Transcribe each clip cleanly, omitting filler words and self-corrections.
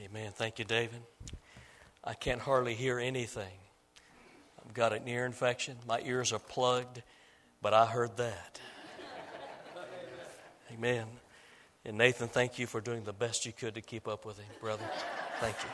Amen. Thank you, David. I can't hardly hear anything. I've got an ear infection. My ears are plugged, but I heard that. Amen. And Nathan, thank you for doing the best you could to keep up with him, brother. Thank you.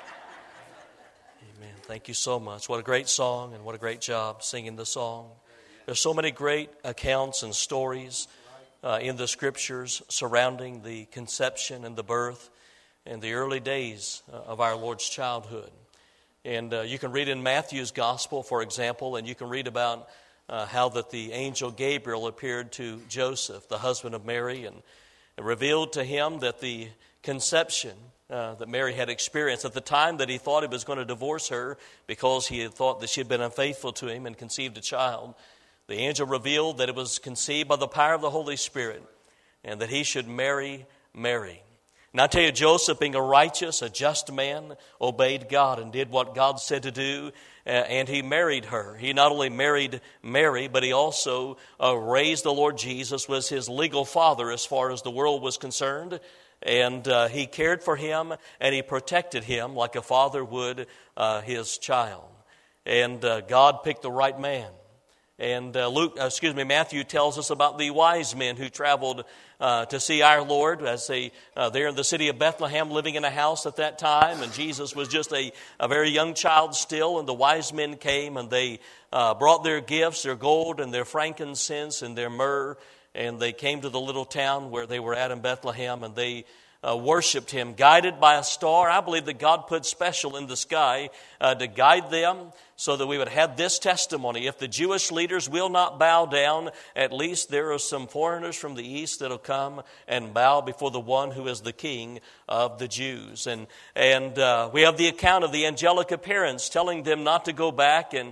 Amen. Thank you so much. What a great song and what a great job singing the song. There's so many great accounts and stories in the Scriptures surrounding the conception and the birth and the early days of our Lord's childhood. And you can read in Matthew's Gospel, for example, and you can read about how that the angel Gabriel appeared to Joseph, the husband of Mary, and revealed to him that the conception that Mary had experienced at the time that he thought he was going to divorce her because he had thought that she had been unfaithful to him and conceived a child. The angel revealed that it was conceived by the power of the Holy Spirit and that he should marry Mary. And I tell you, Joseph, being a righteous, a just man, obeyed God and did what God said to do, and he married her. He not only married Mary, but he also raised the Lord Jesus, was his legal father as far as the world was concerned, and he cared for him and he protected him like a father would his child. And God picked the right man. And Matthew tells us about the wise men who traveled to see our Lord as they're in the city of Bethlehem, living in a house at that time. And Jesus was just a very young child still. And the wise men came and they brought their gifts, their gold and their frankincense and their myrrh. And they came to the little town where they were at in Bethlehem, and they worshipped him, guided by a star. I believe that God put special in the sky to guide them so that we would have this testimony. If the Jewish leaders will not bow down, at least there are some foreigners from the east that will come and bow before the one who is the King of the Jews. And we have the account of the angelic appearance telling them not to go back and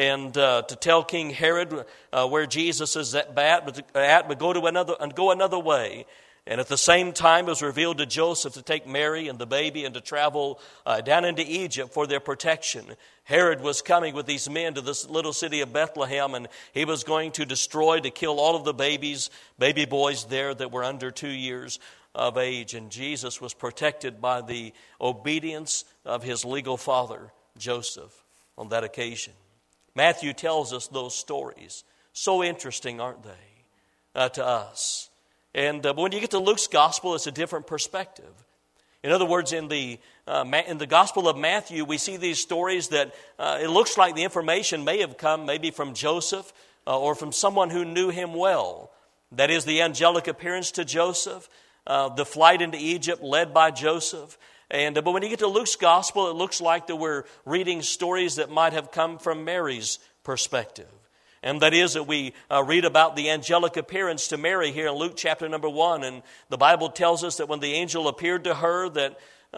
to tell King Herod where Jesus is at, but go another way. And at the same time, it was revealed to Joseph to take Mary and the baby and to travel down into Egypt for their protection. Herod was coming with these men to this little city of Bethlehem, and he was going to kill all of the baby boys there that were under 2 years of age. And Jesus was protected by the obedience of his legal father, Joseph, on that occasion. Matthew tells us those stories. So interesting, aren't they, to us? But when you get to Luke's gospel, it's a different perspective. In other words, in the Gospel of Matthew, we see these stories that it looks like the information may have come maybe from Joseph or from someone who knew him well. That is, the angelic appearance to Joseph, the flight into Egypt led by Joseph. But when you get to Luke's gospel, it looks like that we're reading stories that might have come from Mary's perspective. And that is that we read about the angelic appearance to Mary here in Luke chapter number 1. And the Bible tells us that when the angel appeared to her, that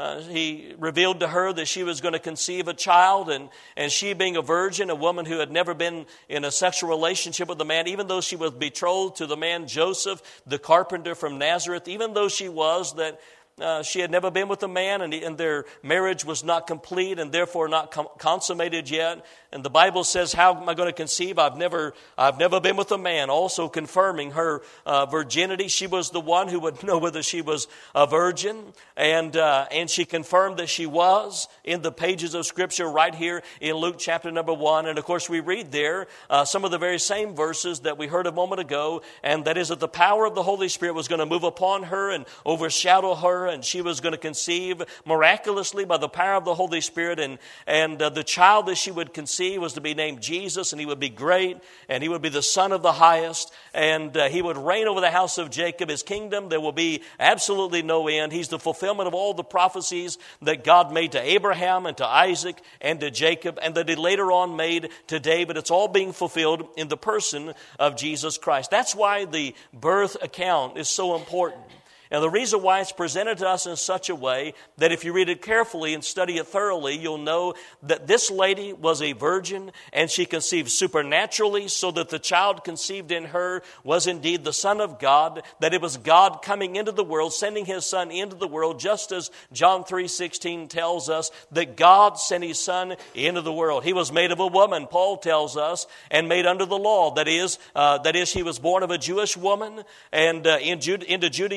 he revealed to her that she was going to conceive a child. And she, being a virgin, a woman who had never been in a sexual relationship with a man, even though she was betrothed to the man Joseph, the carpenter from Nazareth, even though she was that she had never been with a man, and their marriage was not complete and therefore not consummated yet. And the Bible says, how am I going to conceive? I've never been with a man. Also confirming her virginity. She was the one who would know whether she was a virgin. And she confirmed that she was in the pages of Scripture right here in Luke chapter number 1. And of course we read there some of the very same verses that we heard a moment ago. And that is that the power of the Holy Spirit was going to move upon her and overshadow her. And she was going to conceive miraculously by the power of the Holy Spirit. And the child that she would conceive was to be named Jesus, and he would be great, and he would be the Son of the Highest, and he would reign over the house of Jacob. His kingdom, there will be absolutely no end. He's the fulfillment of all the prophecies that God made to Abraham and to Isaac and to Jacob, and that he later on made to David. It's all being fulfilled in the person of Jesus Christ. That's why the birth account is so important. And the reason why it's presented to us in such a way that if you read it carefully and study it thoroughly, you'll know that this lady was a virgin and she conceived supernaturally, so that the child conceived in her was indeed the Son of God, that it was God coming into the world, sending his Son into the world, just as John 3:16 tells us that God sent his Son into the world. He was made of a woman, Paul tells us, and made under the law. That is, he was born of a Jewish woman and into Judaism of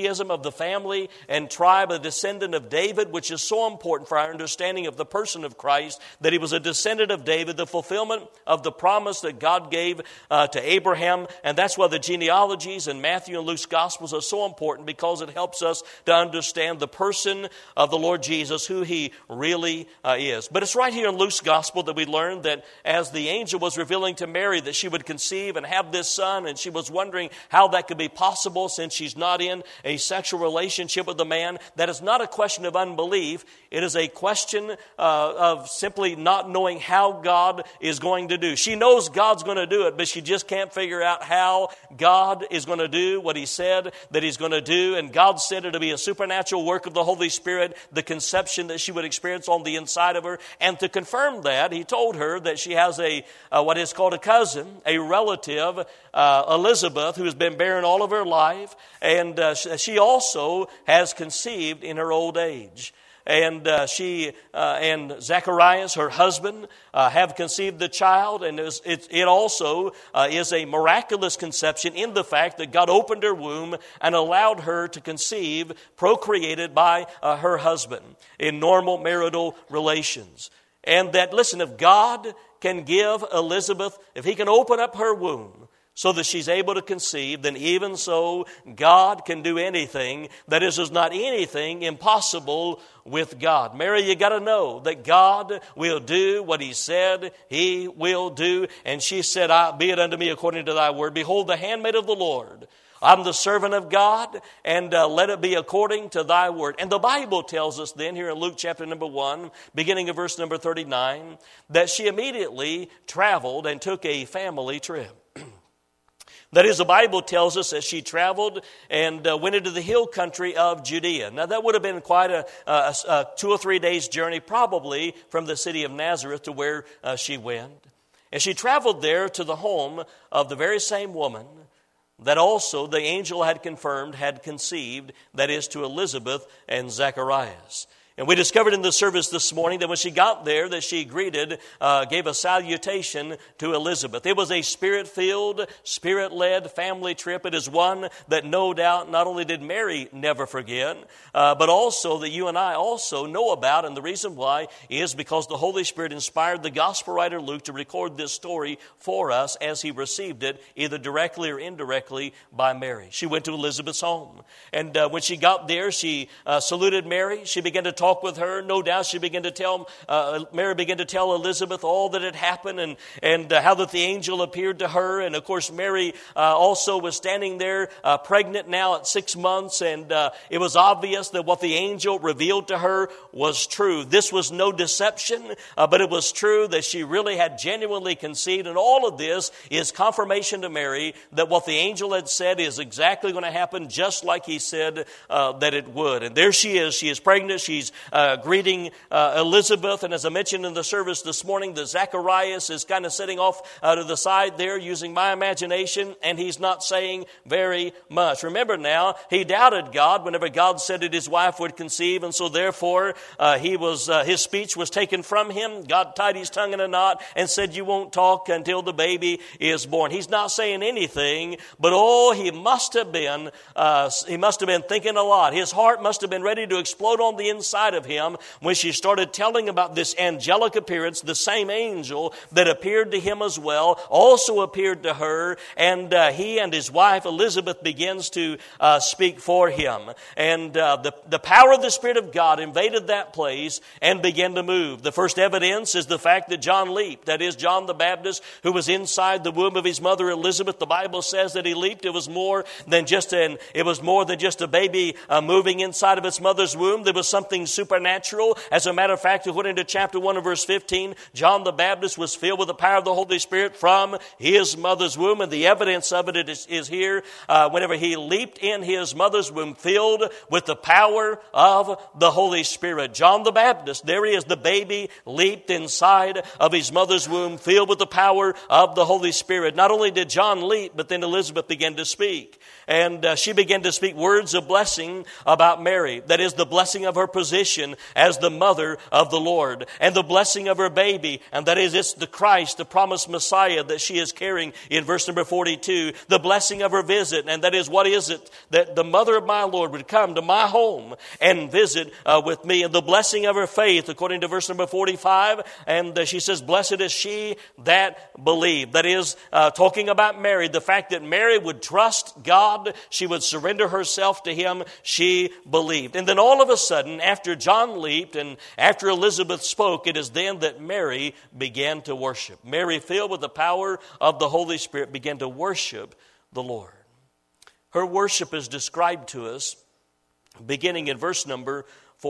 the family and tribe, a descendant of David, which is so important for our understanding of the person of Christ, that he was a descendant of David, the fulfillment of the promise that God gave to Abraham. And that's why the genealogies in Matthew and Luke's Gospels are so important, because it helps us to understand the person of the Lord Jesus, who he really is. But it's right here in Luke's Gospel that we learn that as the angel was revealing to Mary that she would conceive and have this son, and she was wondering how that could be possible since she's not in a sexual relationship with a man, that is not a question of unbelief. It is a question of simply not knowing how God is going to do. She knows God's going to do it, but she just can't figure out how God is going to do what he said that he's going to do. And God said it to be a supernatural work of the Holy Spirit, the conception that she would experience on the inside of her. And to confirm that, he told her that she has what is called a cousin, a relative, Elizabeth, who has been barren all of her life. And she also has conceived in her old age. And she and Zacharias, her husband, have conceived the child. And it also is a miraculous conception in the fact that God opened her womb and allowed her to conceive, procreated by her husband in normal marital relations. And that, listen, if God can give Elizabeth, if he can open up her womb so that she's able to conceive, then even so, God can do anything. That is, there's not anything impossible with God. Mary, you got to know that God will do what he said he will do. And she said, be it unto me according to thy word. Behold, the handmaid of the Lord. I'm the servant of God, and let it be according to thy word. And the Bible tells us then, here in Luke chapter number 1, beginning of verse number 39, that she immediately traveled and took a family trip. That is, the Bible tells us that she traveled and went into the hill country of Judea. Now, that would have been quite a 2 or 3 days journey, probably from the city of Nazareth to where she went. And she traveled there to the home of the very same woman that also the angel had confirmed had conceived, that is, to Elizabeth and Zacharias. And we discovered in the service this morning that when she got there, that she greeted, gave a salutation to Elizabeth. It was a spirit-filled, spirit-led family trip. It is one that no doubt not only did Mary never forget, but also that you and I also know about. And the reason why is because the Holy Spirit inspired the gospel writer Luke to record this story for us as he received it, either directly or indirectly by Mary. She went to Elizabeth's home. And when she got there, she saluted Mary. She began to talk with her. No doubt she began to tell, Mary began to tell Elizabeth all that had happened and how that the angel appeared to her. And of course, Mary also was standing there pregnant now at 6 months. And it was obvious that what the angel revealed to her was true. This was no deception, but it was true that she really had genuinely conceived. And all of this is confirmation to Mary that what the angel had said is exactly going to happen, just like he said that it would. And there she is. She is pregnant. She's greeting Elizabeth. And as I mentioned in the service this morning, the Zacharias is kind of sitting off to the side there using my imagination, and he's not saying very much. Remember now, he doubted God whenever God said that his wife would conceive, and so therefore his speech was taken from him. God tied his tongue in a knot and said, you won't talk until the baby is born. He's not saying anything, but he must have been thinking a lot. His heart must have been ready to explode on the inside of him when she started telling about this angelic appearance. The same angel that appeared to him as well also appeared to her, and he and his wife Elizabeth begins to speak for him. And the power of the Spirit of God invaded that place and began to move. The first evidence is the fact that John leaped. That is, John the Baptist, who was inside the womb of his mother Elizabeth. The Bible says that he leaped. It was more than just a baby moving inside of its mother's womb. There was something supernatural. As a matter of fact, according to chapter 1 of verse 15, John the Baptist was filled with the power of the Holy Spirit from his mother's womb. And the evidence of it is here. Whenever he leaped in his mother's womb, filled with the power of the Holy Spirit. John the Baptist, there he is, the baby leaped inside of his mother's womb, filled with the power of the Holy Spirit. Not only did John leap, but then Elizabeth began to speak. And she began to speak words of blessing about Mary. That is, the blessing of her position. position as the mother of the Lord. And the blessing of her baby, and that is it's the Christ, the promised Messiah that she is carrying in verse number 42. The blessing of her visit, and that is what is it? That the mother of my Lord would come to my home and visit with me. And the blessing of her faith, according to verse number 45, and she says, blessed is she that believed. That is talking about Mary, the fact that Mary would trust God, she would surrender herself to Him, she believed. And then all of a sudden, after John leaped and after Elizabeth spoke, it is then that Mary began to worship. Mary, filled with the power of the Holy Spirit, began to worship the Lord. Her worship is described to us beginning in verse number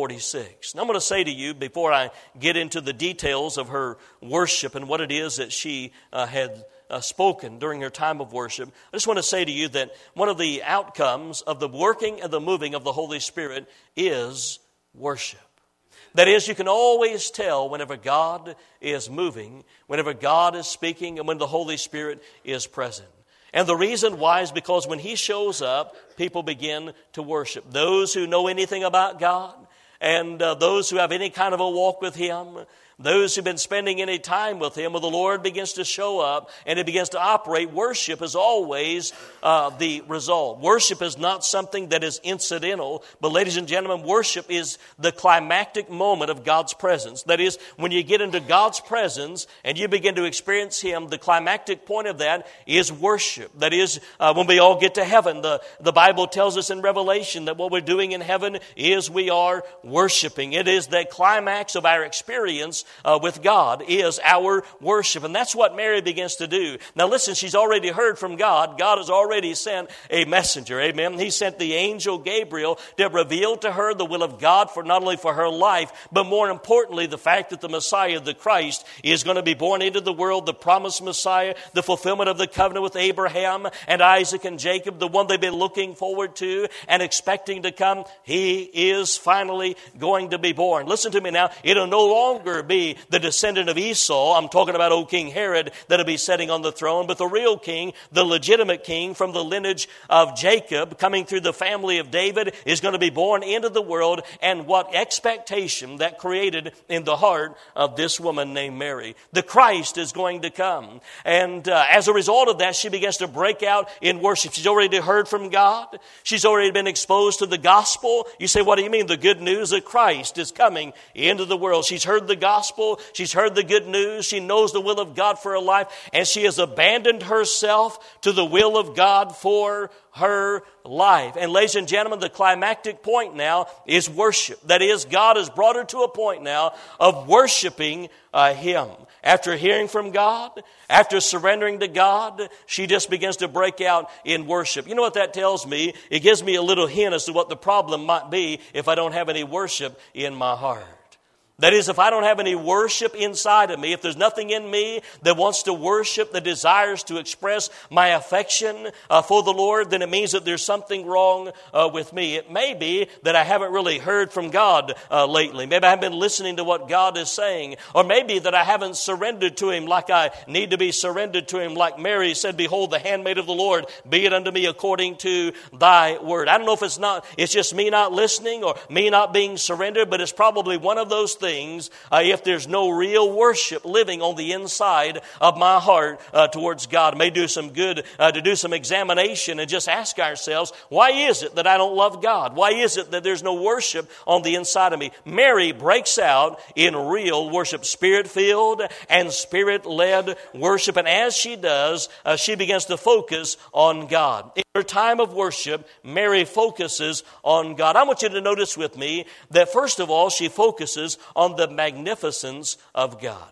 46. Now I'm going to say to you, before I get into the details of her worship and what it is that she had spoken during her time of worship, I just want to say to you that one of the outcomes of the working and the moving of the Holy Spirit is worship. That is, you can always tell whenever God is moving, whenever God is speaking, and when the Holy Spirit is present. And the reason why is because when He shows up, people begin to worship. Those who know anything about God, and those who have any kind of a walk with Him, those who've been spending any time with Him, when the Lord begins to show up and it begins to operate, worship is always the result. Worship is not something that is incidental, but ladies and gentlemen, worship is the climactic moment of God's presence. That is, when you get into God's presence and you begin to experience Him, the climactic point of that is worship. That is, when we all get to heaven, the Bible tells us in Revelation that what we're doing in heaven is we are worshiping. It is the climax of our experience with God is our worship. And that's what Mary begins to do. Now listen, she's already heard from God. God has already sent a messenger. Amen. He sent the angel Gabriel to reveal to her the will of God for not only for her life, but more importantly, the fact that the Messiah, the Christ, is going to be born into the world, the promised Messiah, the fulfillment of the covenant with Abraham and Isaac and Jacob, the one they've been looking forward to and expecting to come. He is finally going to be born. Listen to me now. It'll no longer be the descendant of Esau. I'm talking about old King Herod that'll be sitting on the throne, but the real king, the legitimate king from the lineage of Jacob, coming through the family of David, is going to be born into the world. And what expectation that created in the heart of this woman named Mary. The Christ is going to come. And as a result of that, she begins to break out in worship. She's already heard from God. She's already been exposed to the gospel. You say, what do you mean? The good news that Christ is coming into the world. She's heard the gospel. She's heard the good news. She knows the will of God for her life. And she has abandoned herself to the will of God for her life. And ladies and gentlemen, the climactic point now is worship. That is, God has brought her to a point now of worshiping Him. After hearing from God, after surrendering to God, she just begins to break out in worship. You know what that tells me? It gives me a little hint as to what the problem might be if I don't have any worship in my heart. That is, if I don't have any worship inside of me, if there's nothing in me that wants to worship, that desires to express my affection for the Lord, then it means that there's something wrong with me. It may be that I haven't really heard from God lately. Maybe I haven't been listening to what God is saying. Or maybe that I haven't surrendered to Him like I need to be surrendered to Him. Like Mary said, behold, the handmaid of the Lord, be it unto me according to thy word. I don't know if it's just me not listening or me not being surrendered, but it's probably one of those things if there's no real worship living on the inside of my heart towards God. It may do some good to do some examination and just ask ourselves, why is it that I don't love God? Why is it that there's no worship on the inside of me? Mary breaks out in real worship, Spirit-filled and Spirit-led worship. And as she does, she begins to focus on God. In her time of worship, Mary focuses on God. I want you to notice with me that first of all, she focuses on the magnificence of God.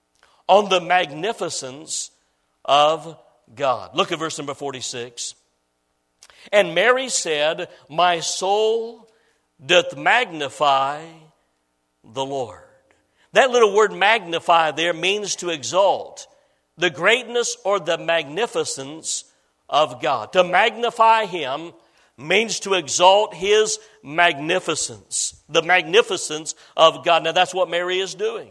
On the magnificence of God. Look at verse number 46. And Mary said, my soul doth magnify the Lord. That little word magnify there means to exalt the greatness or the magnificence of God. To magnify Him means to exalt His magnificence. The magnificence of God. Now that's what Mary is doing.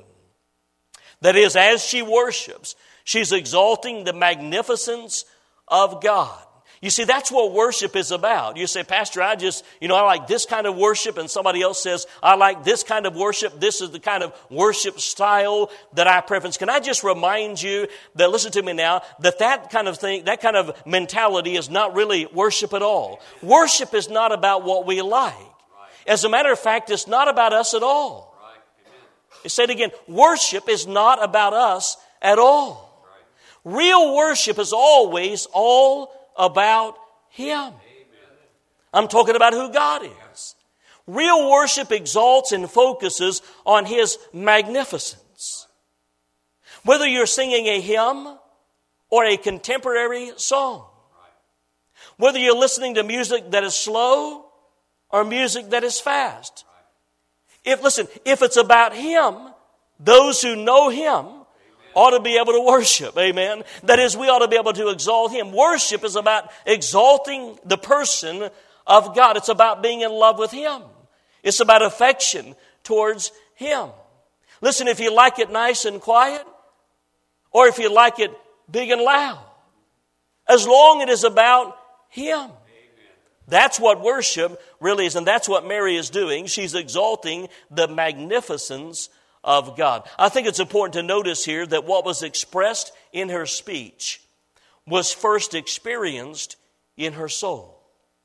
That is, as she worships, she's exalting the magnificence of God. You see, that's what worship is about. You say, Pastor, I like this kind of worship, and somebody else says, I like this kind of worship. This is the kind of worship style that I preference. Can I just remind you that, listen to me now, that kind of thing, that kind of mentality is not really worship at all. Worship is not about what we like. As a matter of fact, it's not about us at all. I say it again, worship is not about us at all. Real worship is always all about Him. I'm talking about who God is. Real worship exalts and focuses on His magnificence. Whether you're singing a hymn or a contemporary song, whether you're listening to music that is slow or music that is fast, if it's about Him, those who know Him ought to be able to worship. Amen. That is, we ought to be able to exalt Him. Worship is about exalting the person of God. It's about being in love with Him. It's about affection towards Him. Listen, if you like it nice and quiet, or if you like it big and loud, as long as it is about Him. That's what worship really is, and that's what Mary is doing. She's exalting the magnificence of God. I think it's important to notice here that what was expressed in her speech was first experienced in her soul.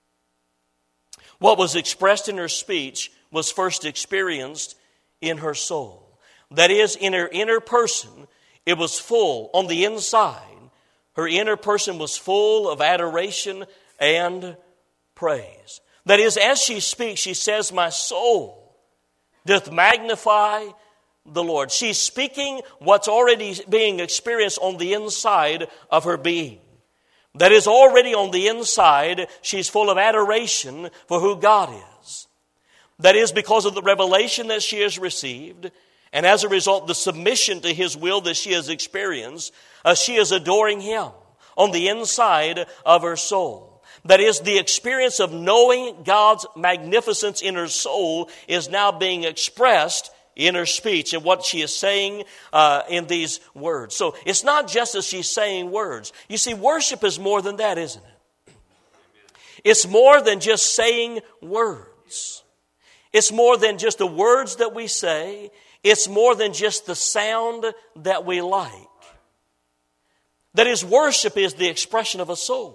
What was expressed in her speech was first experienced in her soul. That is, in her inner person, it was full on the inside. Her inner person was full of adoration and praise. That is, as she speaks, she says, my soul doth magnify the Lord. She's speaking what's already being experienced on the inside of her being. That is, already on the inside, she's full of adoration for who God is. That is, because of the revelation that she has received, and as a result, the submission to His will that she has experienced, she is adoring Him on the inside of her soul. That is, the experience of knowing God's magnificence in her soul is now being expressed in her speech and what she is saying in these words. So it's not just as she's saying words. You see, worship is more than that, isn't it? It's more than just saying words. It's more than just the words that we say. It's more than just the sound that we like. That is, worship is the expression of a soul.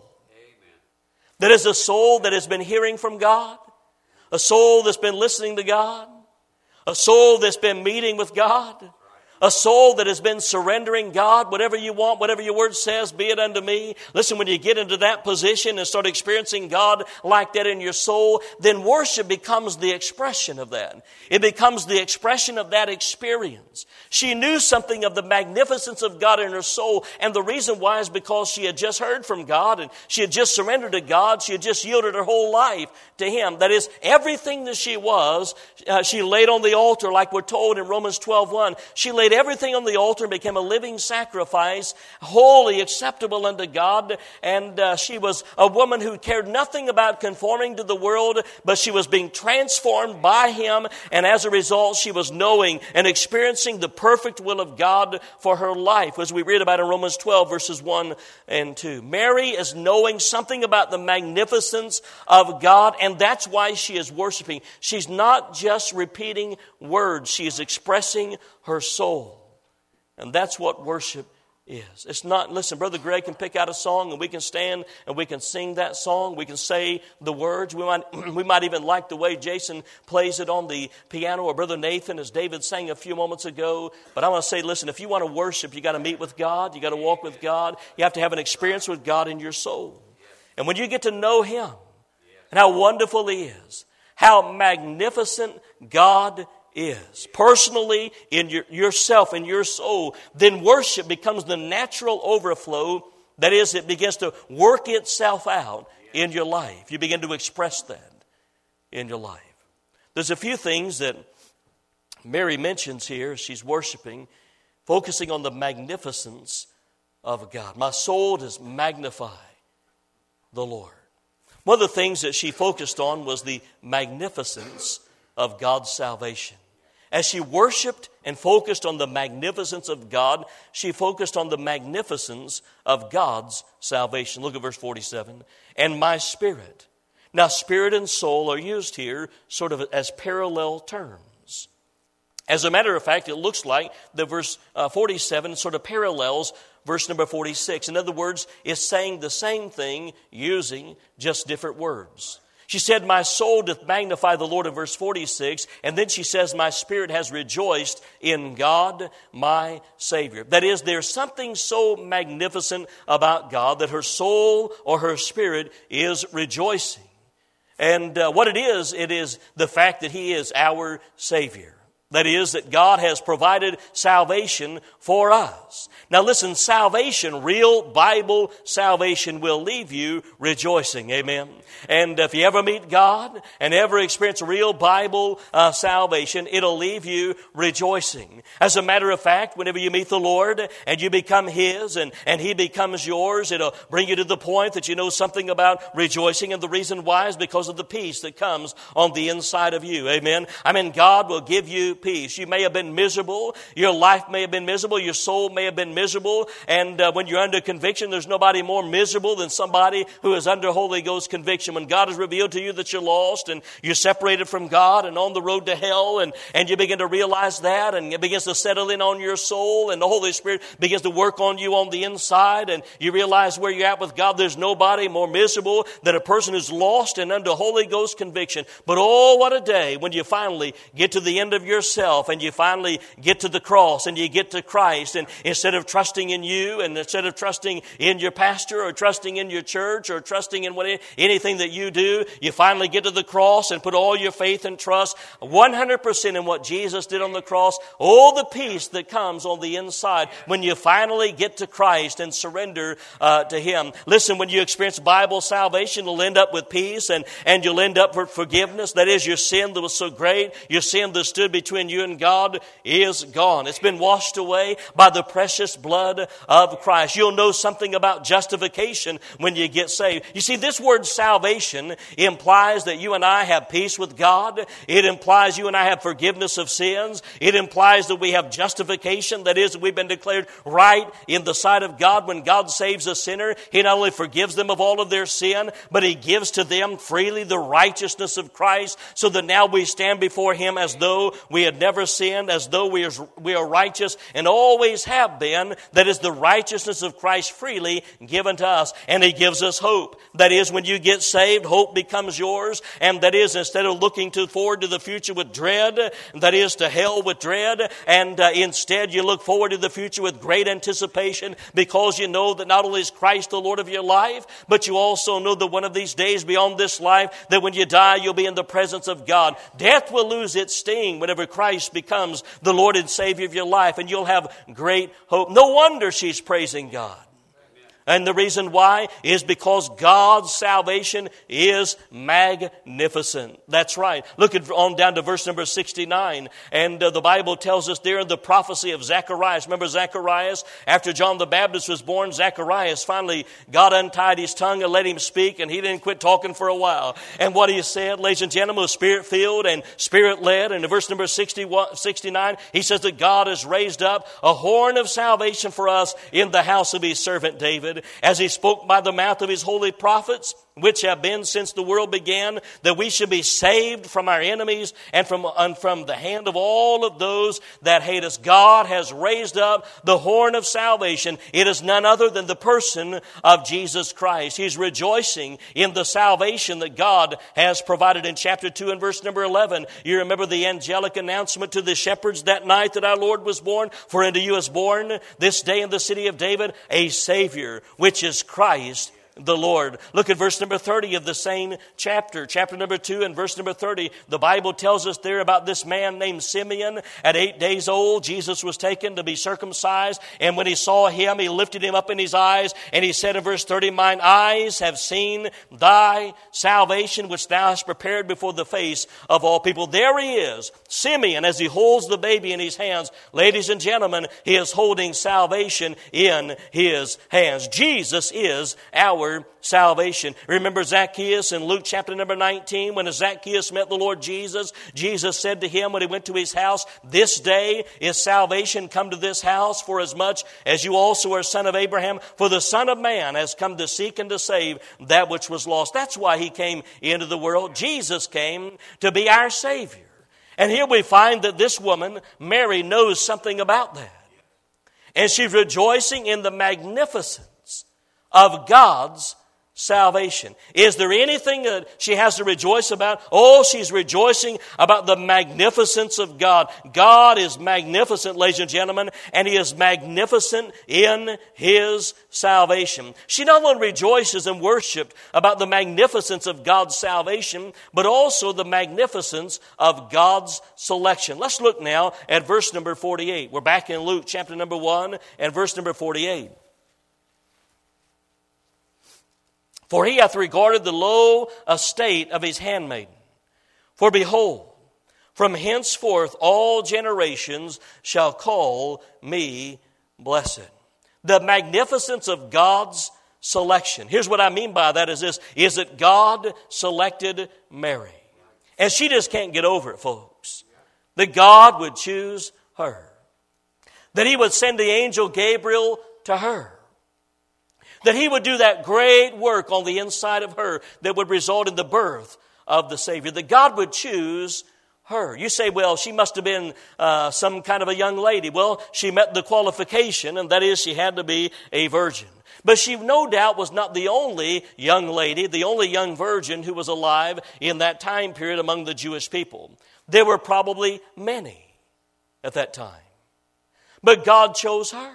That is a soul that has been hearing from God, a soul that's been listening to God, a soul that's been meeting with God, a soul that has been surrendering God, whatever you want, whatever your word says, be it unto me. Listen, when you get into that position and start experiencing God like that in your soul, then worship becomes the expression of that. It becomes the expression of that experience. She knew something of the magnificence of God in her soul, and the reason why is because she had just heard from God and she had just surrendered to God. She had just yielded her whole life to Him. That is, everything that she was, she laid on the altar, like we're told in Romans 12:1. She laid everything on the altar and became a living sacrifice, holy, acceptable unto God. And she was a woman who cared nothing about conforming to the world, but she was being transformed by Him. And as a result, she was knowing and experiencing the perfect will of God for her life, as we read about in Romans 12, verses 1 and 2. Mary is knowing something about the magnificence of God, and that's why she is worshiping. She's not just repeating words. She is expressing her soul. And that's what worship is. It's not, listen, Brother Greg can pick out a song and we can stand and we can sing that song. We can say the words. We might even like the way Jason plays it on the piano, or Brother Nathan, as David sang a few moments ago. But I want to say, listen, if you want to worship, you got to meet with God. You got to walk with God. You have to have an experience with God in your soul. And when you get to know Him and how wonderful He is, how magnificent God is, personally, in yourself, in your soul, then worship becomes the natural overflow. That is, it begins to work itself out in your life. You begin to express that in your life. There's a few things that Mary mentions here as she's worshiping, focusing on the magnificence of God. My soul does magnify the Lord. One of the things that she focused on was the magnificence of God's salvation. as she worshiped and focused on the magnificence of God, she focused on the magnificence of God's salvation. Look at verse 47. And my spirit. Now, spirit and soul are used here sort of as parallel terms. As a matter of fact, it looks like the verse 47 sort of parallels verse number 46. In other words, it's saying the same thing using just different words. She said, my soul doth magnify the Lord in verse 46. And then she says, my spirit has rejoiced in God, my Savior. That is, there's something so magnificent about God that her soul or her spirit is rejoicing. And what it is the fact that He is our Savior. That is, that God has provided salvation for us. Now listen, salvation, real Bible salvation will leave you rejoicing. Amen. And if you ever meet God and ever experience real Bible salvation, it'll leave you rejoicing. As a matter of fact, whenever you meet the Lord and you become His and He becomes yours, it'll bring you to the point that you know something about rejoicing. And the reason why is because of the peace that comes on the inside of you. Amen. I mean, God will give you peace. You may have been miserable. Your life may have been miserable. Your soul may have been miserable. And when you're under conviction, there's nobody more miserable than somebody who is under Holy Ghost conviction. When God has revealed to you that you're lost and you're separated from God and on the road to hell, and you begin to realize that, and it begins to settle in on your soul, and the Holy Spirit begins to work on you on the inside, and you realize where you're at with God. There's nobody more miserable than a person who's lost and under Holy Ghost conviction. But oh, what a day when you finally get to the end of yourself and you finally get to the cross and you get to Christ, and instead of trusting in you and instead of trusting in your pastor or trusting in your church or trusting in anything that you do, you finally get to the cross and put all your faith and trust 100% in what Jesus did on the cross. Oh, the peace that comes on the inside when you finally get to Christ and surrender to Him. Listen, when you experience Bible salvation, you'll end up with peace and you'll end up with forgiveness. That is, your sin that was so great, your sin that stood between you and God is gone. It's been washed away by the precious blood of Christ. You'll know something about justification when you get saved. You see, this word salvation implies that you and I have peace with God. It implies you and I have forgiveness of sins. It implies that we have justification. That is, that we've been declared right in the sight of God. When God saves a sinner, He not only forgives them of all of their sin, but He gives to them freely the righteousness of Christ, so that now we stand before Him as though we had never sinned, as though we are righteous and always have been. That is the righteousness of Christ freely given to us. And He gives us hope. That is, when you get saved, hope becomes yours. And that is, instead of looking forward to the future with dread, that is, to hell with dread, and instead you look forward to the future with great anticipation, because you know that not only is Christ the Lord of your life, but you also know that one of these days beyond this life, that when you die, you'll be in the presence of God. Death will lose its sting whenever Christ becomes the Lord and Savior of your life, and you'll have great hope. No wonder she's praising God. And the reason why is because God's salvation is magnificent. That's right. Look on down to verse number 69. And the Bible tells us there in the prophecy of Zacharias. Remember Zacharias? After John the Baptist was born, Zacharias finally, God untied his tongue and let him speak, and he didn't quit talking for a while. And what he said, ladies and gentlemen, was Spirit-filled and Spirit-led. And in verse number 69, he says that God has raised up a horn of salvation for us in the house of His servant David, as He spoke by the mouth of His holy prophets, which have been since the world began, that we should be saved from our enemies and from the hand of all of those that hate us. God has raised up the horn of salvation. It is none other than the person of Jesus Christ. He's rejoicing in the salvation that God has provided. In chapter 2 and verse number 11, you remember the angelic announcement to the shepherds that night that our Lord was born. For unto you is born this day in the city of David a Savior, which is Christ the Lord. Look at verse number 30 of the same chapter. Chapter number 2 and verse number 30. The Bible tells us there about this man named Simeon. At 8 days old, Jesus was taken to be circumcised. And when he saw him, he lifted him up in his eyes. And he said in verse 30, mine eyes have seen thy salvation, which thou hast prepared before the face of all people. There he is, Simeon, as he holds the baby in his hands. Ladies and gentlemen, he is holding salvation in his hands. Jesus is our our salvation. Remember Zacchaeus in Luke chapter number 19, when Zacchaeus met the Lord Jesus, Jesus said to him when he went to his house, "This day is salvation come to this house, for as much as you also are son of Abraham, for the Son of Man has come to seek and to save that which was lost." That's why he came into the world. Jesus came to be our Savior. And here we find that this woman, Mary, knows something about that. And she's rejoicing in the magnificence of God's salvation. Is there anything that she has to rejoice about? Oh, she's rejoicing about the magnificence of God. God is magnificent, ladies and gentlemen, and He is magnificent in His salvation. She not only rejoices and worships about the magnificence of God's salvation, but also the magnificence of God's selection. Let's look now at verse number 48. We're back in Luke chapter number 1 and verse number 48. "For he hath regarded the low estate of his handmaiden. For behold, from henceforth all generations shall call me blessed." The magnificence of God's selection. Here's what I mean by that is this, is that God selected Mary. And she just can't get over it, folks. That God would choose her. That He would send the angel Gabriel to her. That He would do that great work on the inside of her that would result in the birth of the Savior. That God would choose her. You say, well, she must have been some kind of a young lady. Well, she met the qualification, and that is she had to be a virgin. But she no doubt was not the only young lady, the only young virgin who was alive in that time period among the Jewish people. There were probably many at that time. But God chose her.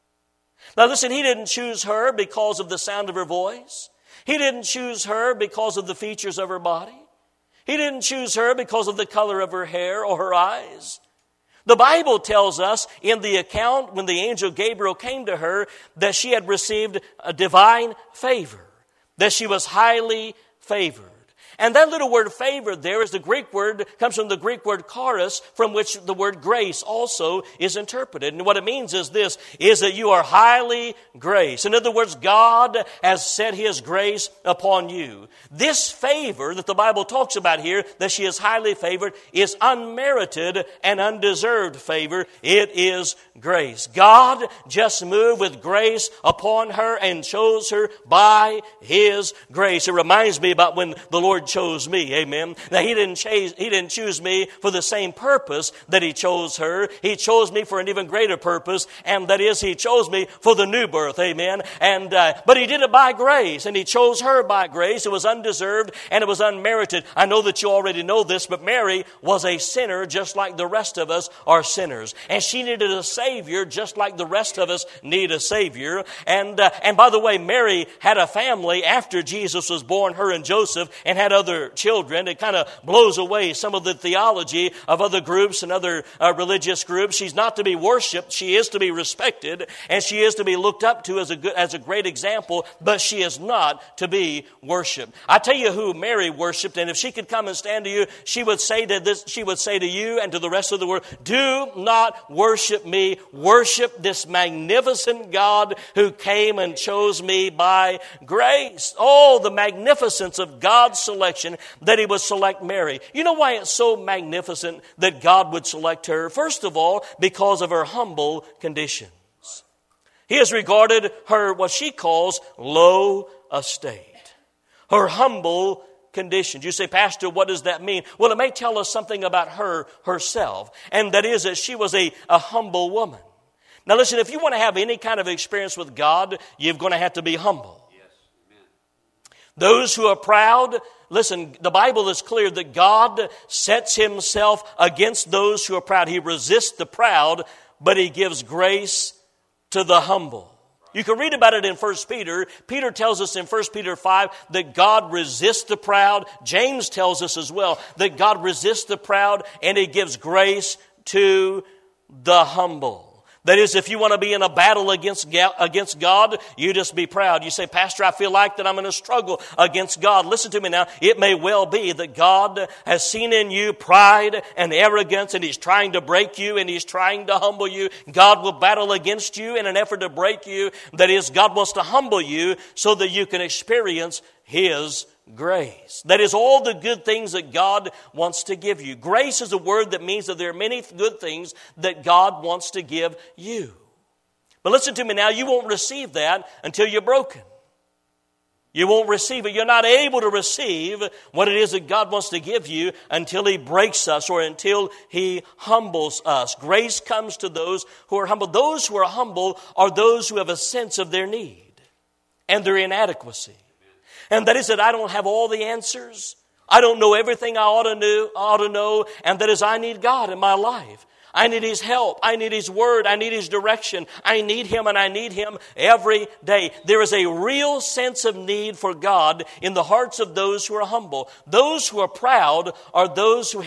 Now listen, He didn't choose her because of the sound of her voice. He didn't choose her because of the features of her body. He didn't choose her because of the color of her hair or her eyes. The Bible tells us in the account when the angel Gabriel came to her that she had received a divine favor, that she was highly favored. And that little word favored there is the Greek word, comes from the Greek word charis, from which the word grace also is interpreted. And what it means is this, is that you are highly graced. In other words, God has set His grace upon you. This favor that the Bible talks about here, that she is highly favored, is unmerited and undeserved favor. It is grace. God just moved with grace upon her and chose her by His grace. It reminds me about when the Lord chose me, amen. Now He didn't choose me for the same purpose that He chose her. He chose me for an even greater purpose, and that is He chose me for the new birth, amen. But He did it by grace, and He chose her by grace. It was undeserved and it was unmerited. I know that you already know this, but Mary was a sinner just like the rest of us are sinners. And she needed a Savior just like the rest of us need a Savior. And by the way, Mary had a family after Jesus was born, her and Joseph, and had other children. It kind of blows away some of the theology of other groups and other religious groups. She's not to be worshipped. She is to be respected, and she is to be looked up to as a great example, but she is not to be worshipped. I tell you who Mary worshipped, and if she could come and stand to you, she would say to you and to the rest of the world, do not worship me. Worship this magnificent God who came and chose me by grace. Oh, the magnificence of God's selection, that He would select Mary. You know why it's so magnificent that God would select her? First of all, because of her humble conditions. He has regarded her, what she calls, low estate. Her humble conditions. You say, Pastor, what does that mean? Well, it may tell us something about her herself, and that is that she was a humble woman. Now listen, if you want to have any kind of experience with God, you're going to have to be humble. Yes. Amen. Those who are proud, listen, the Bible is clear that God sets Himself against those who are proud. He resists the proud, but He gives grace to the humble. You can read about it in 1 Peter. Peter tells us in 1 Peter 5 that God resists the proud. James tells us as well that God resists the proud and He gives grace to the humble. That is, if you want to be in a battle against God, you just be proud. You say, Pastor, I feel like that I'm in a struggle against God. Listen to me now. It may well be that God has seen in you pride and arrogance, and He's trying to break you, and He's trying to humble you. God will battle against you in an effort to break you. That is, God wants to humble you so that you can experience His grace. That is all the good things that God wants to give you. Grace is a word that means that there are many good things that God wants to give you. But listen to me now, you won't receive that until you're broken. You won't receive it. You're not able to receive what it is that God wants to give you until He breaks us or until He humbles us. Grace comes to those who are humble. Those who are humble are those who have a sense of their need and their inadequacy. And that is that I don't have all the answers. I don't know everything I ought to know. And that is I need God in my life. I need His help. I need His word. I need His direction. I need Him, and I need Him every day. There is a real sense of need for God in the hearts of those who are humble. Those who are proud are those who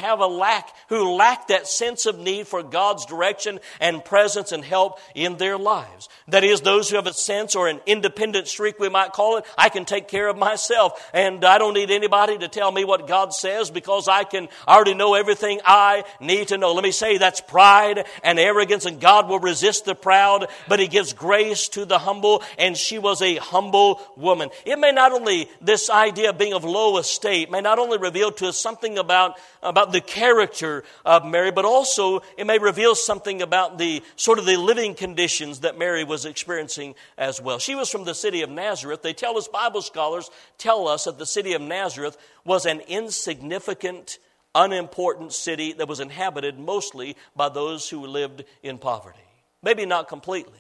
lack that sense of need for God's direction and presence and help in their lives. That is, those who have a sense or an independent streak, we might call it. I can take care of myself, and I don't need anybody to tell me what God says because I already know everything I need to know. Let me say that's pride and arrogance, and God will resist the proud, but He gives grace to the humble, and she was a humble woman. It may not only, this idea of being of low estate, may not only reveal to us something about the character of Mary, but also it may reveal something about the living conditions that Mary was experiencing as well. She was from the city of Nazareth. They tell us, Bible scholars tell us that the city of Nazareth was an insignificant, unimportant city that was inhabited mostly by those who lived in poverty. Maybe not completely,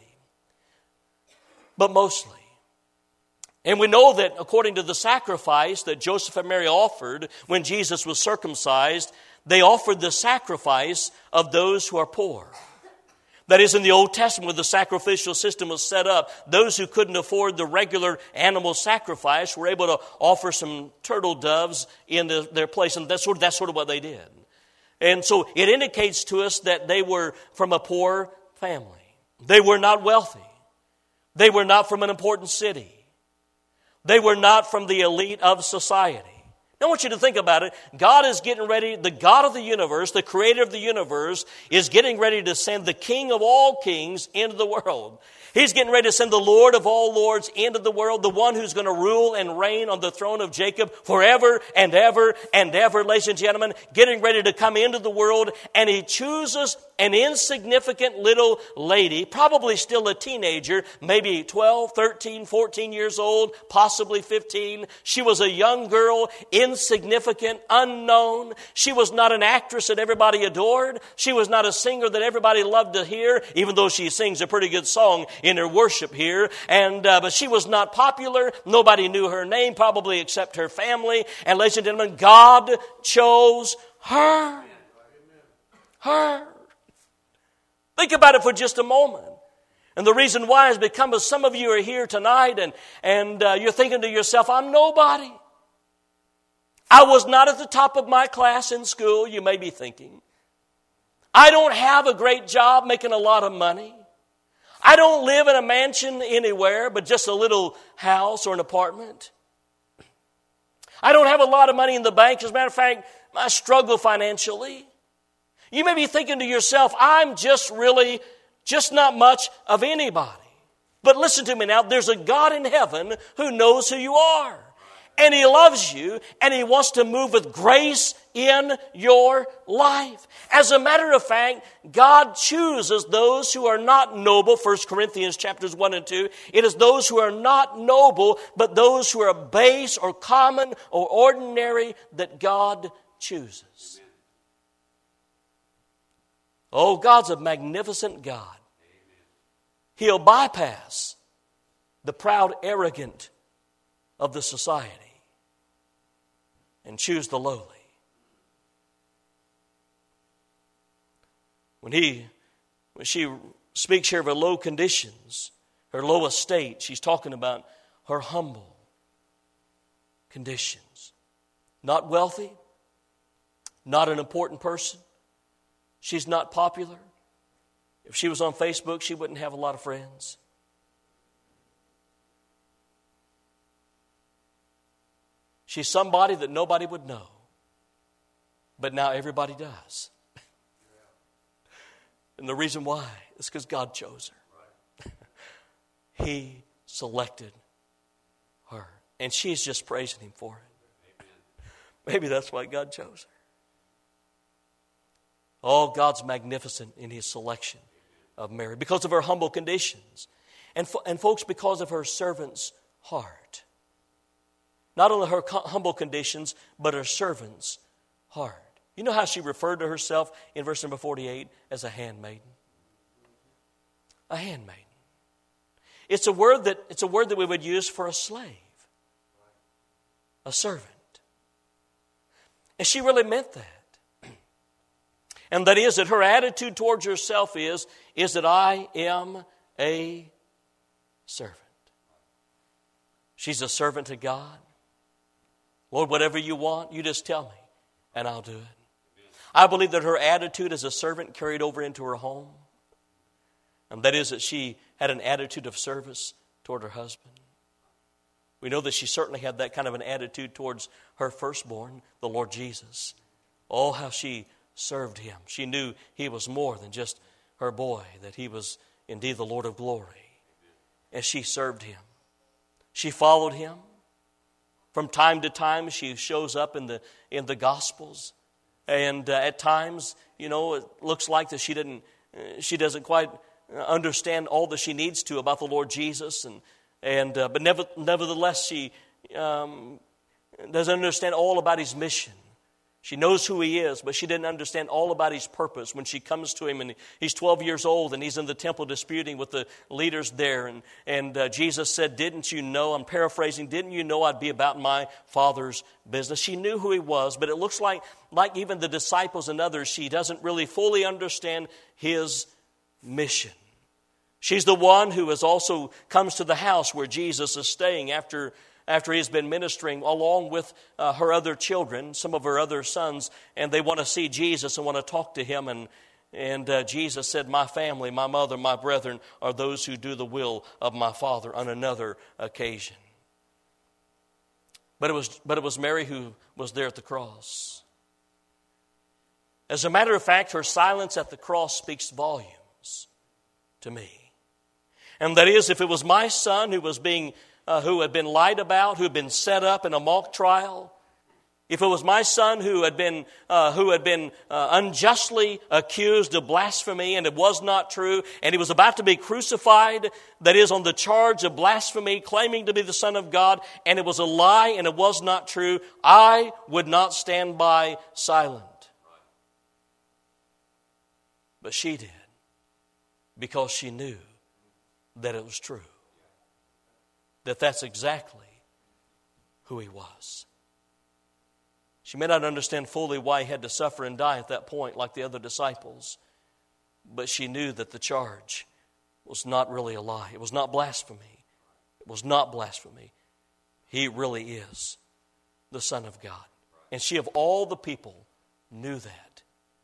but mostly. And we know that according to the sacrifice that Joseph and Mary offered when Jesus was circumcised, they offered the sacrifice of those who are poor. That is, in the Old Testament, when the sacrificial system was set up, those who couldn't afford the regular animal sacrifice were able to offer some turtle doves in their place, and that's sort of what they did. And so it indicates to us that they were from a poor family. They were not wealthy. They were not from an important city. They were not from the elite of society. I want you to think about it. God is getting ready, the God of the universe, the creator of the universe, is getting ready to send the King of all kings into the world. He's getting ready to send the Lord of all lords into the world, the one who's going to rule and reign on the throne of Jacob forever and ever and ever, ladies and gentlemen, getting ready to come into the world, and He chooses an insignificant little lady, probably still a teenager, maybe 12, 13, 14 years old, possibly 15. She was a young girl, insignificant, unknown. She was not an actress that everybody adored. She was not a singer that everybody loved to hear, even though she sings a pretty good song in her worship here. But she was not popular. Nobody knew her name, probably except her family. And ladies and gentlemen, God chose her. Her. Think about it for just a moment. And the reason why is because some of you are here tonight and you're thinking to yourself, I'm nobody. I was not at the top of my class in school, you may be thinking. I don't have a great job making a lot of money. I don't live in a mansion anywhere, but just a little house or an apartment. I don't have a lot of money in the bank. As a matter of fact, I struggle financially. You may be thinking to yourself, I'm just not much of anybody. But listen to me now, there's a God in heaven who knows who you are. And He loves you, and He wants to move with grace in your life. As a matter of fact, God chooses those who are not noble. 1 Corinthians chapters 1 and 2. It is those who are not noble, but those who are base or common or ordinary that God chooses. Oh, God's a magnificent God. He'll bypass the proud, arrogant of the society and choose the lowly. When she speaks here of her low conditions, her low estate, she's talking about her humble conditions. Not wealthy, not an important person. She's not popular. If she was on Facebook, she wouldn't have a lot of friends. She's somebody that nobody would know. But now everybody does. And the reason why is because God chose her. He selected her. And she's just praising Him for it. Maybe that's why God chose her. Oh, God's magnificent in His selection of Mary because of her humble conditions. And folks, because of her servant's heart. Not only her humble conditions, but her servant's heart. You know how she referred to herself in verse number 48 as a handmaiden? A handmaiden. It's a word that we would use for a slave. A servant. And she really meant that. And that is that her attitude towards herself is that I am a servant. She's a servant to God. Lord, whatever you want, you just tell me, and I'll do it. I believe that her attitude as a servant carried over into her home. And that is that she had an attitude of service toward her husband. We know that she certainly had that kind of an attitude towards her firstborn, the Lord Jesus. Oh, how she served Him. She knew He was more than just her boy, that He was indeed the Lord of glory. As she served Him. She followed Him. From time to time, she shows up in the Gospels. And at times, you know, it looks like that she doesn't quite understand all that she needs to about the Lord Jesus. But nevertheless, she doesn't understand all about His mission. She knows who He is, but she didn't understand all about His purpose. When she comes to Him and He's 12 years old and He's in the temple disputing with the leaders there. And Jesus said, didn't you know, I'm paraphrasing, didn't you know I'd be about my Father's business? She knew who He was, but it looks like even the disciples and others, she doesn't really fully understand His mission. She's the one who also comes to the house where Jesus is staying after He's been ministering along with her other children, some of her other sons, and they want to see Jesus and want to talk to Him. And Jesus said, my family, my mother, my brethren are those who do the will of my Father on another occasion. But it was Mary who was there at the cross. As a matter of fact, her silence at the cross speaks volumes to me. And that is, if it was my son who had been lied about, who had been set up in a mock trial, if it was my son who had been unjustly accused of blasphemy and it was not true, and he was about to be crucified, that is on the charge of blasphemy, claiming to be the Son of God, and it was a lie and it was not true, I would not stand by silent. But she did, because she knew that it was true. That's exactly who He was. She may not understand fully why He had to suffer and die at that point like the other disciples, but she knew that the charge was not really a lie. It was not blasphemy. It was not blasphemy. He really is the Son of God. And she, of all the people, knew that.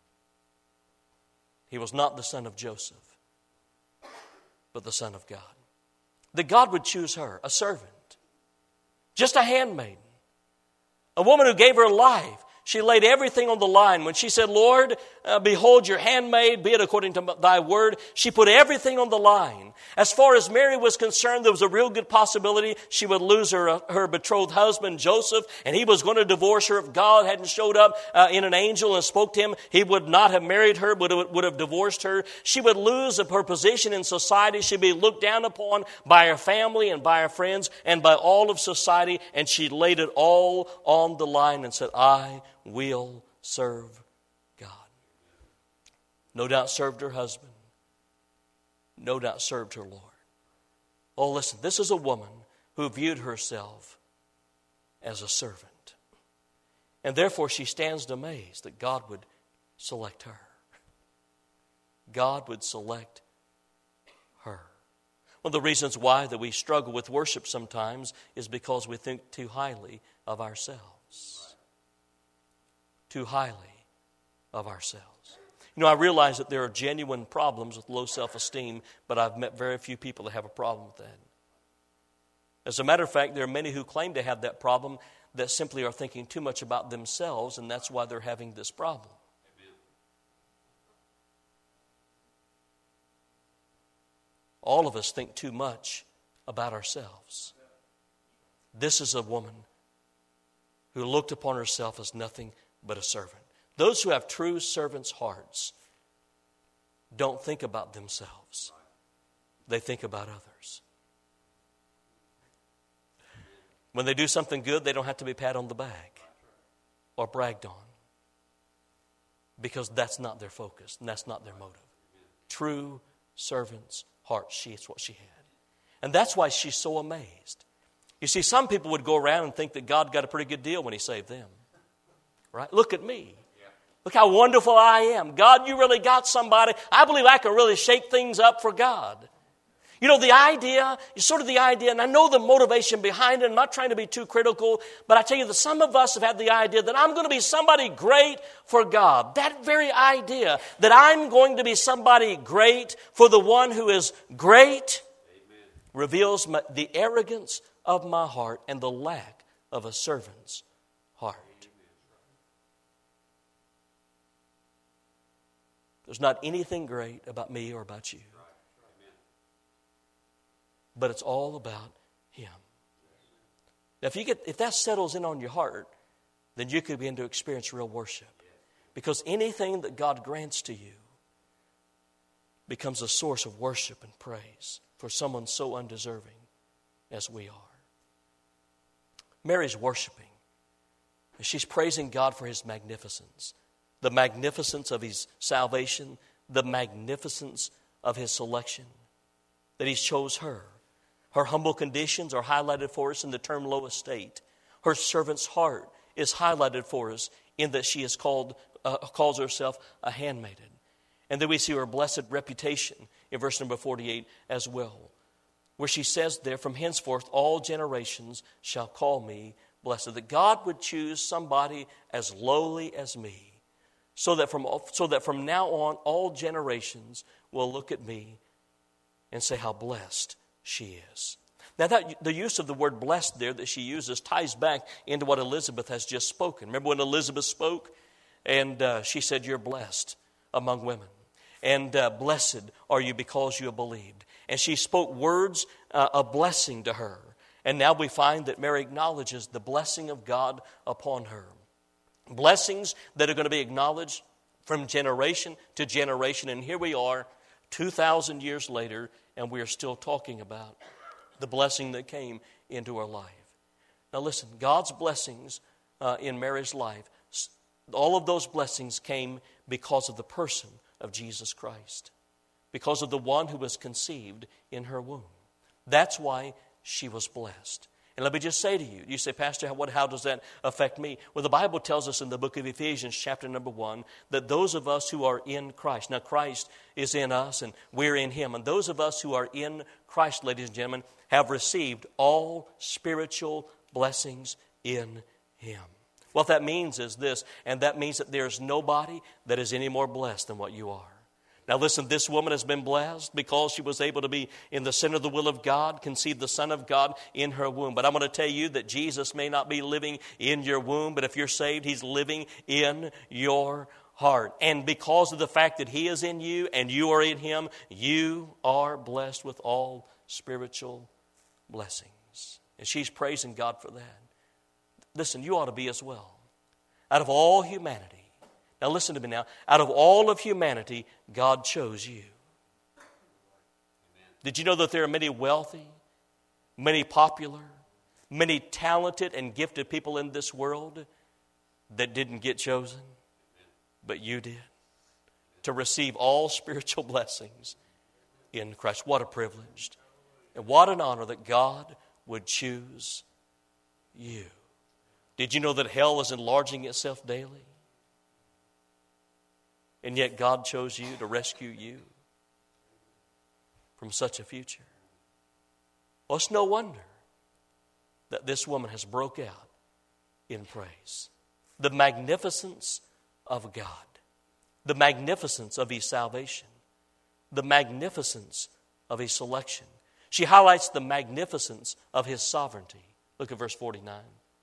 He was not the son of Joseph, but the Son of God. That God would choose her, a servant, just a handmaiden, a woman who gave her life. She laid everything on the line. When she said, Lord, behold your handmaid, be it according to thy word, she put everything on the line. As far as Mary was concerned, there was a real good possibility she would lose her betrothed husband, Joseph, and he was going to divorce her. If God hadn't showed up in an angel and spoke to him, he would not have married her, would have divorced her. She would lose her position in society. She'd be looked down upon by her family and by her friends and by all of society, and she laid it all on the line and said, I will serve God. No doubt served her husband. No doubt served her Lord. Oh, listen, this is a woman who viewed herself as a servant. And therefore she stands amazed that God would select her. God would select her. One of the reasons why that we struggle with worship sometimes is because we think too highly of ourselves. Too highly of ourselves. You know, I realize that there are genuine problems with low self-esteem, but I've met very few people that have a problem with that. As a matter of fact, there are many who claim to have that problem that simply are thinking too much about themselves, and that's why they're having this problem. Amen. All of us think too much about ourselves. This is a woman who looked upon herself as nothing but a servant. Those who have true servants' hearts don't think about themselves. They think about others. When they do something good, they don't have to be pat on the back or bragged on, because that's not their focus and that's not their motive. True servant's heart, it's what she had. And that's why she's so amazed. You see, some people would go around and think that God got a pretty good deal when He saved them. Right? Look at me. Look how wonderful I am. God, you really got somebody. I believe I can really shake things up for God. You know, the idea, and I know the motivation behind it. I'm not trying to be too critical, but I tell you that some of us have had the idea that I'm going to be somebody great for God. That very idea that I'm going to be somebody great for the one who is great, amen, reveals the arrogance of my heart and the lack of a servant's heart. There's not anything great about me or about you. But it's all about Him. Now, if that settles in on your heart, then you could begin to experience real worship. Because anything that God grants to you becomes a source of worship and praise for someone so undeserving as we are. Mary's worshiping. She's praising God for His magnificence. The magnificence of His salvation. The magnificence of His selection. That He chose her. Her humble conditions are highlighted for us in the term low estate. Her servant's heart is highlighted for us in that she is calls herself a handmaiden. And then we see her blessed reputation in verse number 48 as well, where she says there, from henceforth all generations shall call me blessed. That God would choose somebody as lowly as me, so that from now on all generations will look at me and say how blessed she is. Now, the use of the word blessed there that she uses ties back into what Elizabeth has just spoken. Remember when Elizabeth spoke and she said, you're blessed among women. And blessed are you because you have believed. And she spoke words of blessing to her. And now we find that Mary acknowledges the blessing of God upon her. Blessings that are going to be acknowledged from generation to generation. And here we are 2,000 years later, and we are still talking about the blessing that came into her life. Now listen, God's blessings in Mary's life, all of those blessings came because of the person of Jesus Christ. Because of the one who was conceived in her womb. That's why she was blessed. And let me just say to you, you say, Pastor, how does that affect me? Well, the Bible tells us in the book of Ephesians, chapter number 1, that those of us who are in Christ, now Christ is in us and we're in Him, and those of us who are in Christ, ladies and gentlemen, have received all spiritual blessings in Him. What that means is this, and that means that there's nobody that is any more blessed than what you are. Now listen, this woman has been blessed because she was able to be in the center of the will of God, conceive the Son of God in her womb. But I'm going to tell you that Jesus may not be living in your womb, but if you're saved, He's living in your heart. And because of the fact that He is in you and you are in Him, you are blessed with all spiritual blessings. And she's praising God for that. Listen, you ought to be as well. Out of all humanity, now listen to me now. Out of all of humanity, God chose you. Amen. Did you know that there are many wealthy, many popular, many talented and gifted people in this world that didn't get chosen, but you did, to receive all spiritual blessings in Christ? What a privilege. And what an honor that God would choose you. Did you know that hell is enlarging itself daily? And yet God chose you to rescue you from such a future. Well, it's no wonder that this woman has broke out in praise. The magnificence of God. the magnificence of His salvation, the magnificence of His selection. She highlights the magnificence of His sovereignty. Look at verse 49.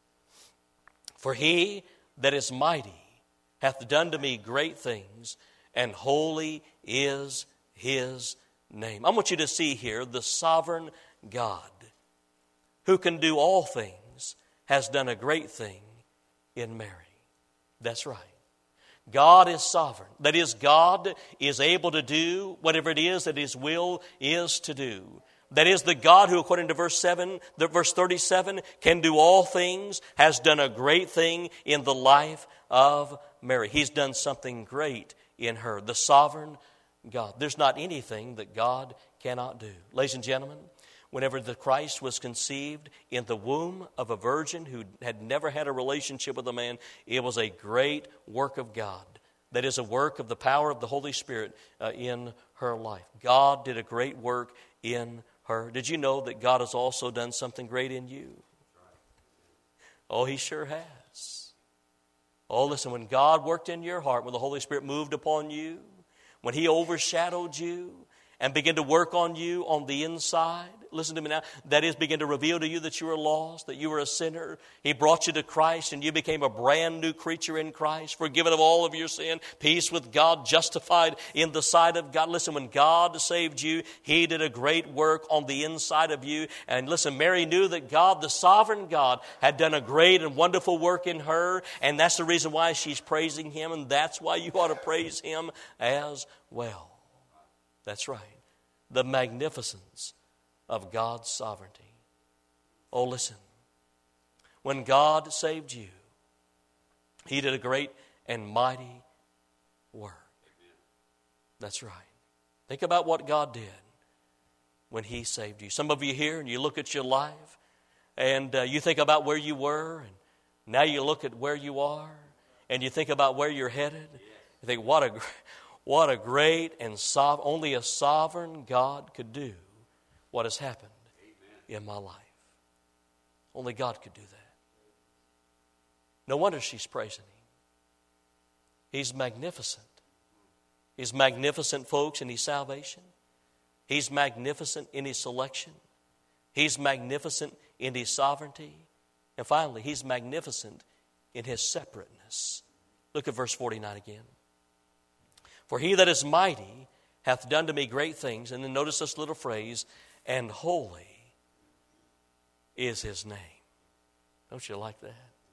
For He that is mighty hath done to me great things, and holy is His name. I want you to see here the sovereign God who can do all things has done a great thing in Mary. That's right. God is sovereign. That is, God is able to do whatever it is that His will is to do. That is, the God who, according to verse 37, can do all things, has done a great thing in the life of Mary. He's done something great in her. The sovereign God. There's not anything that God cannot do. Ladies and gentlemen, whenever the Christ was conceived in the womb of a virgin who had never had a relationship with a man, it was a great work of God. That is a work of the power of the Holy Spirit in her life. God did a great work in her. Did you know that God has also done something great in you? Oh, He sure has. Oh, listen, when God worked in your heart, when the Holy Spirit moved upon you, when He overshadowed you and began to work on you on the inside, listen to me now, that is, begin to reveal to you that you were lost, that you were a sinner. He brought you to Christ and you became a brand new creature in Christ, forgiven of all of your sin, peace with God, justified in the sight of God. Listen, when God saved you, He did a great work on the inside of you. And listen, Mary knew that God, the sovereign God, had done a great and wonderful work in her, and that's the reason why she's praising Him, and that's why you ought to praise Him as well. That's right. The magnificence of God's sovereignty. Oh, listen. When God saved you, He did a great and mighty work. That's right. Think about what God did when He saved you. Some of you here, and you look at your life, and you think about where you were, and now you look at where you are, and you think about where you're headed. You think, what a great and only a sovereign God could do what has happened in my life. Only God could do that. No wonder she's praising Him. He's magnificent. He's magnificent, folks, in His salvation. He's magnificent in His selection. He's magnificent in His sovereignty. And finally, He's magnificent in His separateness. Look at verse 49 again. For He that is mighty hath done to me great things. And then notice this little phrase, and holy is His name. Don't you like that?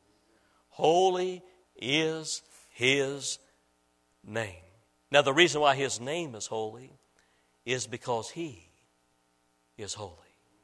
Holy is His name. Now, the reason why His name is holy is because He is holy.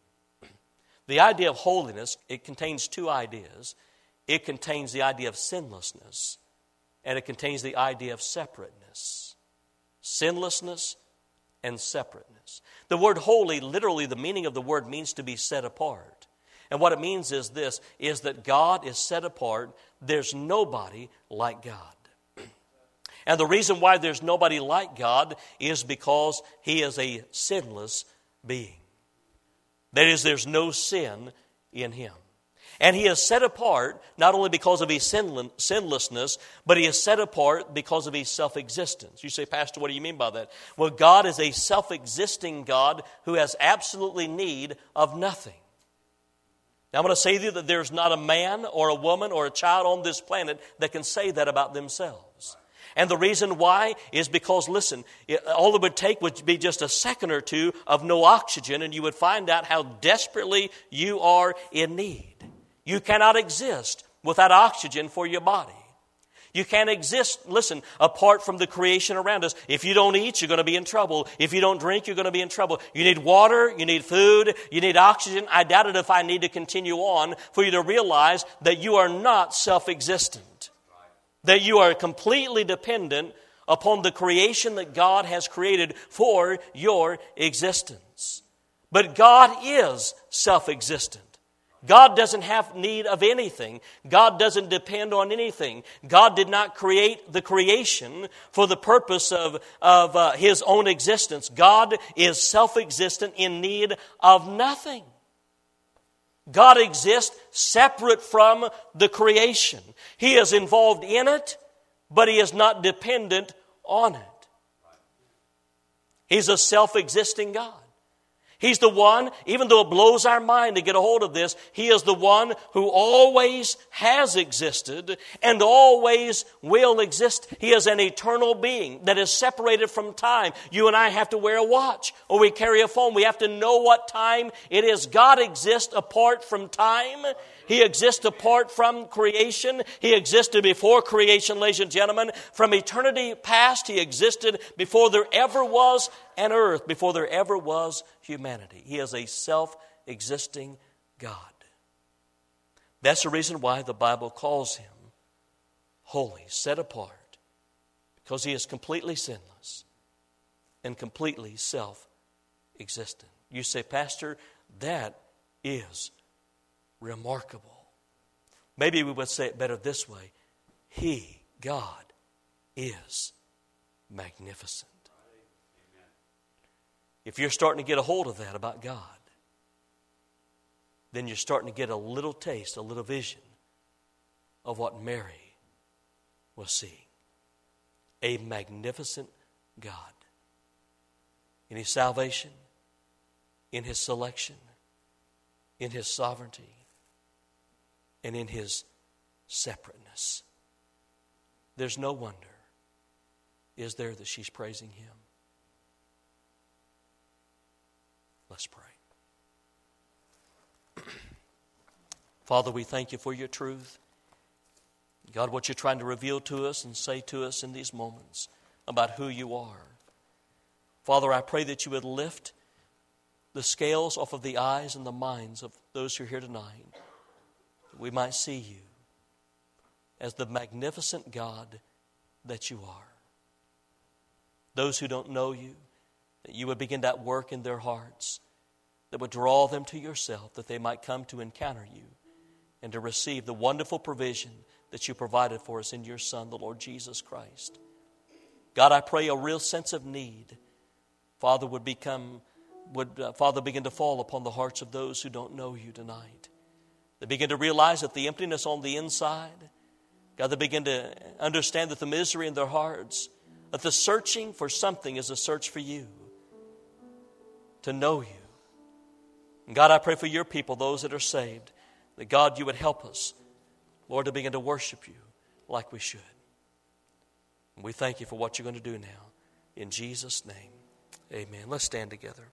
The idea of holiness, it contains two ideas. It contains the idea of sinlessness, and it contains the idea of separateness. Sinlessness and separateness. The word holy, literally the meaning of the word means to be set apart. And what it means is this, is that God is set apart. There's nobody like God. And the reason why there's nobody like God is because He is a sinless being. That is, there's no sin in Him. And He is set apart not only because of His sinlessness, but He is set apart because of His self-existence. You say, Pastor, what do you mean by that? Well, God is a self-existing God who has absolutely need of nothing. Now, I'm going to say to you that there's not a man or a woman or a child on this planet that can say that about themselves. And the reason why is because, listen, all it would take would be just a second or two of no oxygen, and you would find out how desperately you are in need. You cannot exist without oxygen for your body. You can't exist, listen, apart from the creation around us. If you don't eat, you're going to be in trouble. If you don't drink, you're going to be in trouble. You need water, you need food, you need oxygen. I doubt it if I need to continue on for you to realize that you are not self-existent. That you are completely dependent upon the creation that God has created for your existence. But God is self-existent. God doesn't have need of anything. God doesn't depend on anything. God did not create the creation for the purpose of His own existence. God is self-existent, in need of nothing. God exists separate from the creation. He is involved in it, but He is not dependent on it. He's a self-existing God. He's the one, even though it blows our mind to get a hold of this, He is the one who always has existed and always will exist. He is an eternal being that is separated from time. You and I have to wear a watch or we carry a phone. We have to know what time it is. God exists apart from time. He exists apart from creation. He existed before creation, ladies and gentlemen. From eternity past, He existed before there ever was an earth, before there ever was humanity. He is a self-existing God. That's the reason why the Bible calls Him holy, set apart, because He is completely sinless and completely self-existent. You say, Pastor, that is remarkable. Maybe we would say it better this way. He, God, is magnificent. If you're starting to get a hold of that about God, then you're starting to get a little taste, a little vision of what Mary was seeing. A magnificent God. In His salvation, in His selection, in His sovereignty, and in His separateness. There's no wonder, is there, that she's praising Him? Let's pray. Father, we thank You for Your truth. God, what You're trying to reveal to us and say to us in these moments about who You are. Father, I pray that You would lift the scales off of the eyes and the minds of those who are here tonight. That we might see You as the magnificent God that You are. Those who don't know You, that You would begin that work in their hearts that would draw them to Yourself, that they might come to encounter You and to receive the wonderful provision that You provided for us in Your Son, the Lord Jesus Christ. God, I pray a real sense of need, Father, would begin to fall upon the hearts of those who don't know You tonight. They begin to realize that the emptiness on the inside, God, they begin to understand that the misery in their hearts, that the searching for something is a search for You, to know You. And God, I pray for Your people, those that are saved, that God, You would help us, Lord, to begin to worship You like we should. And we thank You for what You're going to do now. In Jesus' name, amen. Let's stand together.